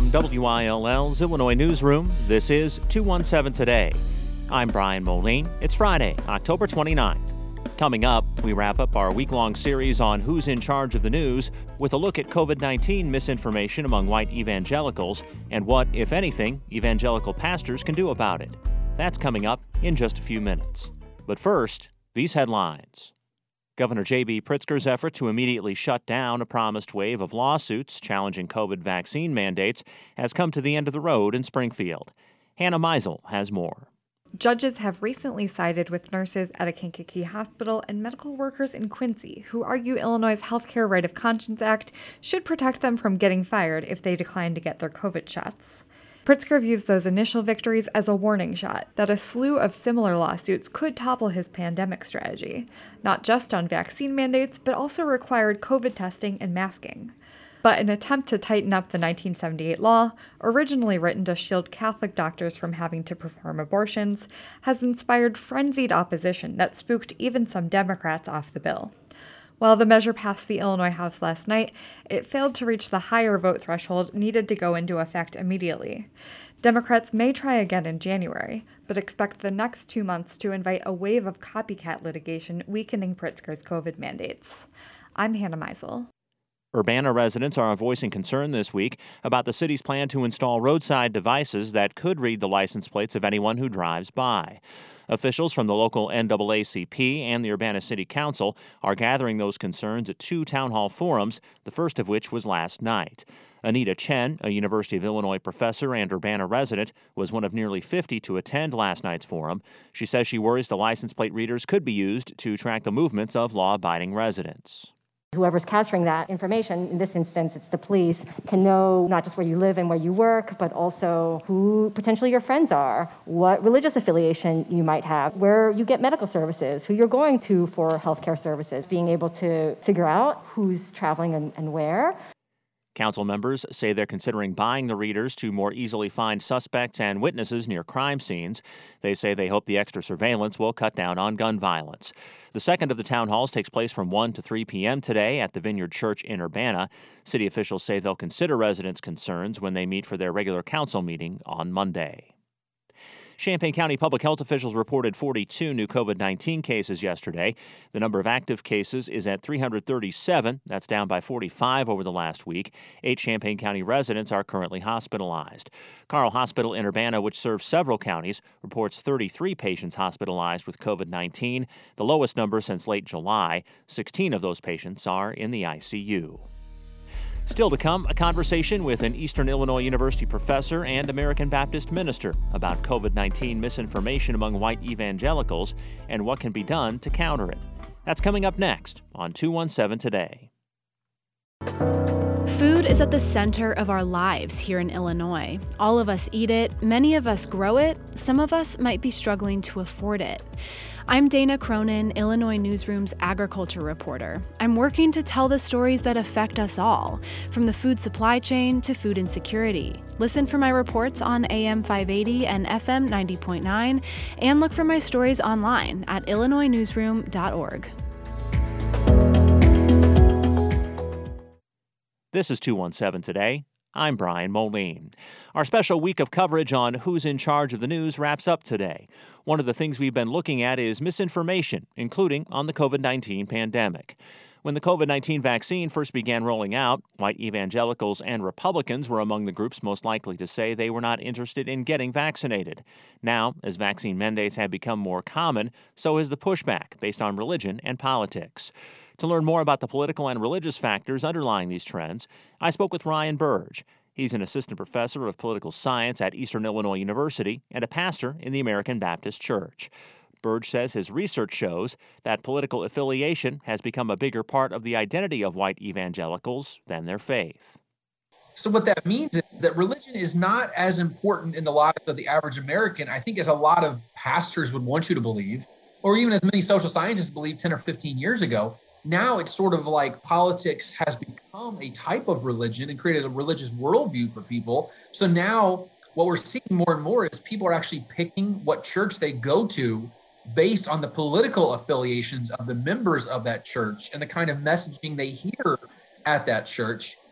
From WILL's Illinois Newsroom, this is 217 Today. I'm Brian Moline. It's Friday, October 29th. Coming up, we wrap up our week-long series on who's in charge of the news with a look at COVID-19 misinformation among white evangelicals and what, if anything, evangelical pastors can do about it. That's coming up in just a few minutes. But first, these headlines. Governor J.B. Pritzker's effort to immediately shut down a promised wave of lawsuits challenging COVID vaccine mandates has come to the end of the road in Springfield. Hannah Meisel has more. Judges have recently sided with nurses at a Kankakee hospital and medical workers in Quincy who argue Illinois' Healthcare Right of Conscience Act should protect them from getting fired if they decline to get their COVID shots. Pritzker views those initial victories as a warning shot that a slew of similar lawsuits could topple his pandemic strategy, not just on vaccine mandates, but also required COVID testing and masking. But an attempt to tighten up the 1978 law, originally written to shield Catholic doctors from having to perform abortions, has inspired frenzied opposition that spooked even some Democrats off the bill. While the measure passed the Illinois House last night, it failed to reach the higher vote threshold needed to go into effect immediately. Democrats may try again in January, but expect the next 2 months to invite a wave of copycat litigation weakening Pritzker's COVID mandates. I'm Hannah Meisel. Urbana residents are voicing concern this week about the city's plan to install roadside devices that could read the license plates of anyone who drives by. Officials from the local NAACP and the Urbana City Council are gathering those concerns at 2 town hall forums, the first of which was last night. Anita Chen, a University of Illinois professor and Urbana resident, was one of nearly 50 to attend last night's forum. She says she worries the license plate readers could be used to track the movements of law-abiding residents. Whoever's capturing that information, in this instance it's the police, can know not just where you live and where you work, but also who potentially your friends are, what religious affiliation you might have, where you get medical services, who you're going to for healthcare services, being able to figure out who's traveling and where. Council members say they're considering buying the readers to more easily find suspects and witnesses near crime scenes. They say they hope the extra surveillance will cut down on gun violence. The second of the town halls takes place from 1 to 3 p.m. today at the Vineyard Church in Urbana. City officials say they'll consider residents' concerns when they meet for their regular council meeting on Monday. Champaign County public health officials reported 42 new COVID-19 cases yesterday. The number of active cases is at 337. That's down by 45 over the last week. 8 Champaign County residents are currently hospitalized. Carle Hospital in Urbana, which serves several counties, reports 33 patients hospitalized with COVID-19, the lowest number since late July. 16 of those patients are in the ICU. Still to come, a conversation with an Eastern Illinois University professor and American Baptist minister about COVID-19 misinformation among white evangelicals and what can be done to counter it. That's coming up next on 217 Today. Food is at the center of our lives here in Illinois. All of us eat it, many of us grow it, some of us might be struggling to afford it. I'm Dana Cronin, Illinois Newsroom's agriculture reporter. I'm working to tell the stories that affect us all, from the food supply chain to food insecurity. Listen for my reports on AM 580 and FM 90.9, and look for my stories online at illinoisnewsroom.org. This is 217 Today. I'm Brian Moline. Our special week of coverage on who's in charge of the news wraps up today. One of the things we've been looking at is misinformation, including on the COVID-19 pandemic. When the COVID-19 vaccine first began rolling out, white evangelicals and Republicans were among the groups most likely to say they were not interested in getting vaccinated. Now, as vaccine mandates have become more common, so has the pushback based on religion and politics. To learn more about the political and religious factors underlying these trends, I spoke with Ryan Burge. He's an assistant professor of political science at Eastern Illinois University and a pastor in the American Baptist Church. Burge says his research shows that political affiliation has become a bigger part of the identity of white evangelicals than their faith. So what that means is that religion is not as important in the lives of the average American, I think, as a lot of pastors would want you to believe, or even as many social scientists believed 10 or 15 years ago. Now it's sort of like politics has become a type of religion and created a religious worldview for people. So now what we're seeing more and more is people are actually picking what church they go to based on the political affiliations of the members of that church and the kind of messaging they hear at that church.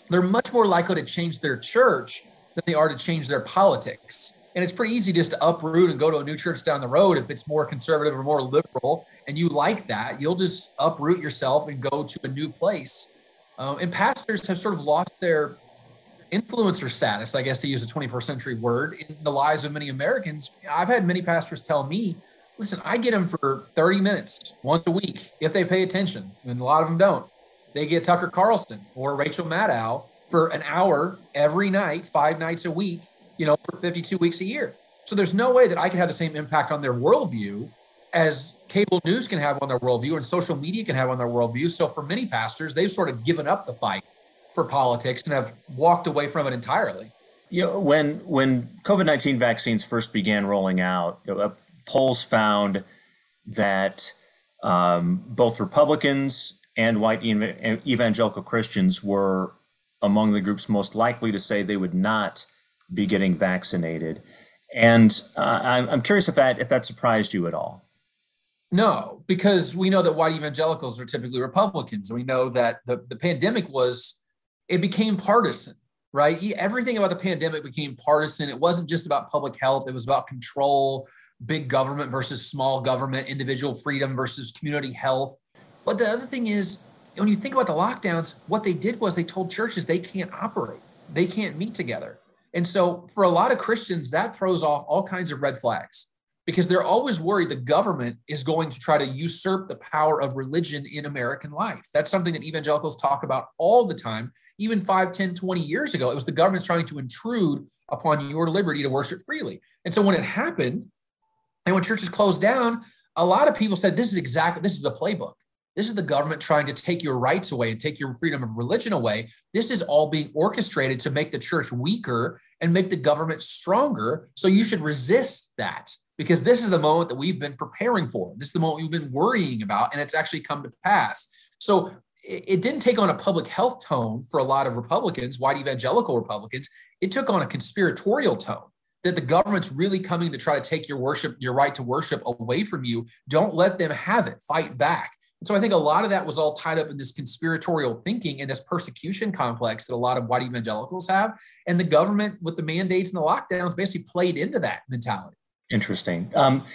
they're much more likely to change their church than they are to change their politics. And it's pretty easy just to uproot and go to a new church down the road if it's more conservative or more liberal, and you like that. You'll just uproot yourself and go to a new place. And pastors have sort of lost their influencer status, I guess, to use a 21st century word, in the lives of many Americans. I've had many pastors tell me, listen, I get them for 30 minutes once a week if they pay attention, and a lot of them don't. They get Tucker Carlson or Rachel Maddow for an hour every night, 5 nights a week, for 52 weeks a year. So there's no way that I can have the same impact on their worldview as cable news can have on their worldview and social media can have on their worldview. So for many pastors, they've sort of given up the fight for politics and have walked away from it entirely. When COVID-19 vaccines first began rolling out, polls found that both Republicans and white evangelical Christians were among the groups most likely to say they would not be getting vaccinated. And I'm curious if that surprised you at all. No, because we know that white evangelicals are typically Republicans. We know that the pandemic it became partisan, right? Everything about the pandemic became partisan. It wasn't just about public health. It was about control, big government versus small government, individual freedom versus community health. But the other thing is, when you think about the lockdowns, what they did was they told churches they can't operate. They can't meet together. And so for a lot of Christians, that throws off all kinds of red flags because they're always worried the government is going to try to usurp the power of religion in American life. That's something that evangelicals talk about all the time. Even 5, 10, 20 years ago, it was the government's trying to intrude upon your liberty to worship freely. And so when it happened and when churches closed down, a lot of people said, this is the playbook. This is the government trying to take your rights away and take your freedom of religion away. This is all being orchestrated to make the church weaker and make the government stronger. So you should resist that because this is the moment that we've been preparing for. This is the moment we've been worrying about, and it's actually come to pass. So it didn't take on a public health tone for a lot of Republicans, white evangelical Republicans. It took on a conspiratorial tone that the government's really coming to try to take your right to worship away from you. Don't let them have it. Fight back. And so I think a lot of that was all tied up in this conspiratorial thinking and this persecution complex that a lot of white evangelicals have. And the government with the mandates and the lockdowns basically played into that mentality. Interesting.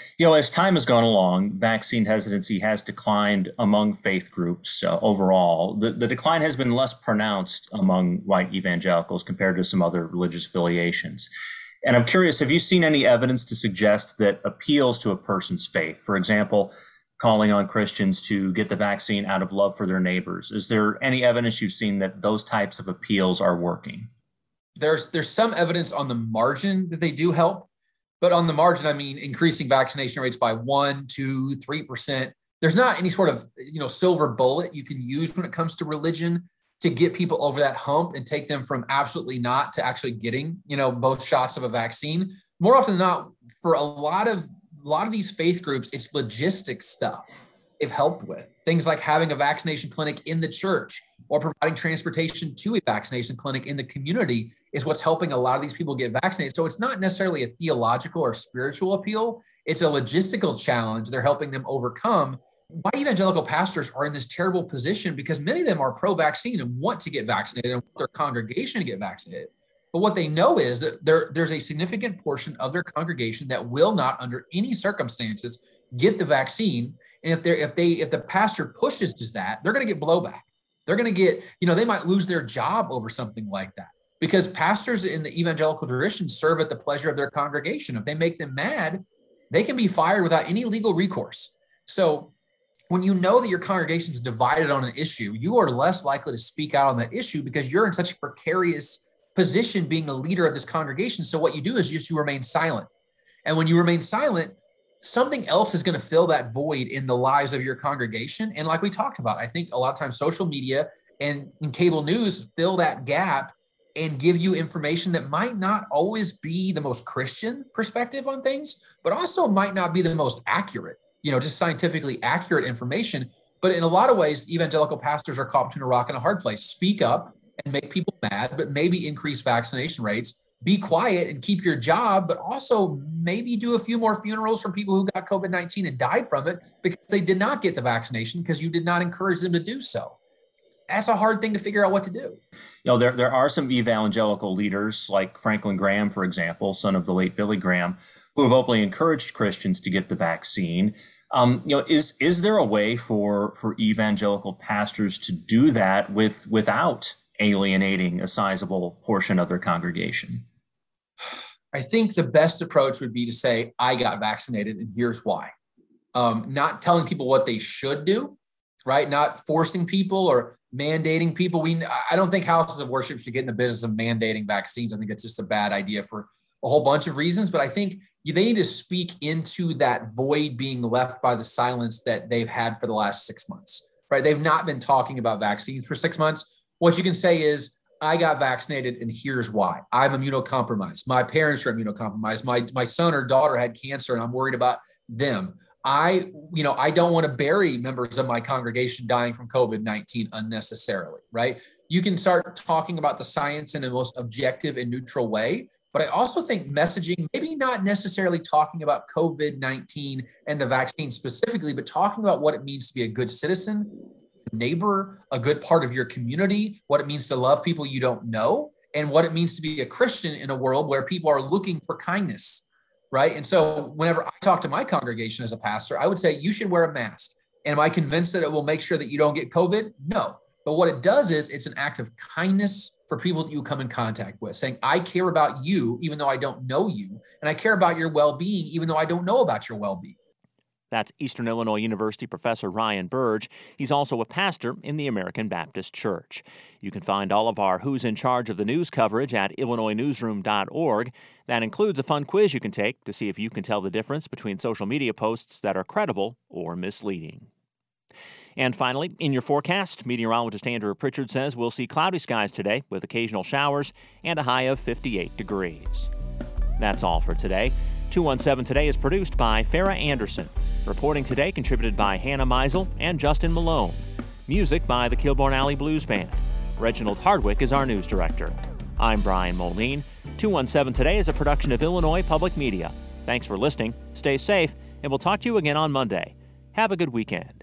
As time has gone along, vaccine hesitancy has declined among faith groups overall. The decline has been less pronounced among white evangelicals compared to some other religious affiliations. And I'm curious, have you seen any evidence to suggest that appeals to a person's faith, for example, calling on Christians to get the vaccine out of love for their neighbors? Is there any evidence you've seen that those types of appeals are working? There's some evidence on the margin that they do help. But on the margin, I mean, increasing vaccination rates by 1%, 2%, 3%. There's not any sort of, silver bullet you can use when it comes to religion to get people over that hump and take them from absolutely not to actually getting, both shots of a vaccine. More often than not, for a lot of these faith groups, it's logistic stuff they've helped with. Things like having a vaccination clinic in the church or providing transportation to a vaccination clinic in the community is what's helping a lot of these people get vaccinated. So it's not necessarily a theological or spiritual appeal. It's a logistical challenge they're helping them overcome. White evangelical pastors are in this terrible position because many of them are pro-vaccine and want to get vaccinated and want their congregation to get vaccinated. But what they know is that there's a significant portion of their congregation that will not, under any circumstances, get the vaccine. And if the pastor pushes that, they're going to get blowback. They're going to get, they might lose their job over something like that because pastors in the evangelical tradition serve at the pleasure of their congregation. If they make them mad, they can be fired without any legal recourse. So when you know that your congregation is divided on an issue, you are less likely to speak out on that issue because you're in such a precarious position being the leader of this congregation. So what you do is you remain silent. And when you remain silent, something else is going to fill that void in the lives of your congregation. And like we talked about, I think a lot of times social media and cable news fill that gap and give you information that might not always be the most Christian perspective on things, but also might not be the most accurate, just scientifically accurate information. But in a lot of ways, evangelical pastors are caught between a rock and a hard place. Speak up and make people mad, but maybe increase vaccination rates. Be quiet and keep your job, but also maybe do a few more funerals for people who got COVID-19 and died from it because they did not get the vaccination because you did not encourage them to do so. that's a hard thing to figure out what to do. There are some evangelical leaders like Franklin Graham, for example, son of the late Billy Graham, who have openly encouraged Christians to get the vaccine. Is there a way for evangelical pastors to do that without alienating a sizable portion of their congregation? I think the best approach would be to say, I got vaccinated and here's why. Not telling people what they should do, right? Not forcing people or mandating people. I don't think houses of worship should get in the business of mandating vaccines. I think it's just a bad idea for a whole bunch of reasons, but I think they need to speak into that void being left by the silence that they've had for the last 6 months, right? They've not been talking about vaccines for 6 months. What you can say is, I got vaccinated and here's why. I'm immunocompromised. My parents are immunocompromised. My son or daughter had cancer and I'm worried about them. I don't want to bury members of my congregation dying from COVID-19 unnecessarily, right? You can start talking about the science in a most objective and neutral way. But I also think messaging, maybe not necessarily talking about COVID-19 and the vaccine specifically, but talking about what it means to be a good citizen, neighbor, a good part of your community, what it means to love people you don't know, and what it means to be a Christian in a world where people are looking for kindness, right? And so whenever I talk to my congregation as a pastor, I would say, you should wear a mask. And am I convinced that it will make sure that you don't get COVID? No. But what it does is it's an act of kindness for people that you come in contact with, saying, I care about you, even though I don't know you, and I care about your well-being, even though I don't know about your well-being. That's Eastern Illinois University professor Ryan Burge. He's also a pastor in the American Baptist Church. You can find all of our Who's in Charge of the News coverage at illinoisnewsroom.org. That includes a fun quiz you can take to see if you can tell the difference between social media posts that are credible or misleading. And finally, in your forecast, meteorologist Andrew Pritchard says we'll see cloudy skies today with occasional showers and a high of 58 degrees. That's all for today. 217 Today is produced by Farah Anderson. Reporting today contributed by Hannah Meisel and Justin Malone. Music by the Kilbourne Alley Blues Band. Reginald Hardwick is our news director. I'm Brian Moline. 217 Today is a production of Illinois Public Media. Thanks for listening, stay safe, and we'll talk to you again on Monday. Have a good weekend.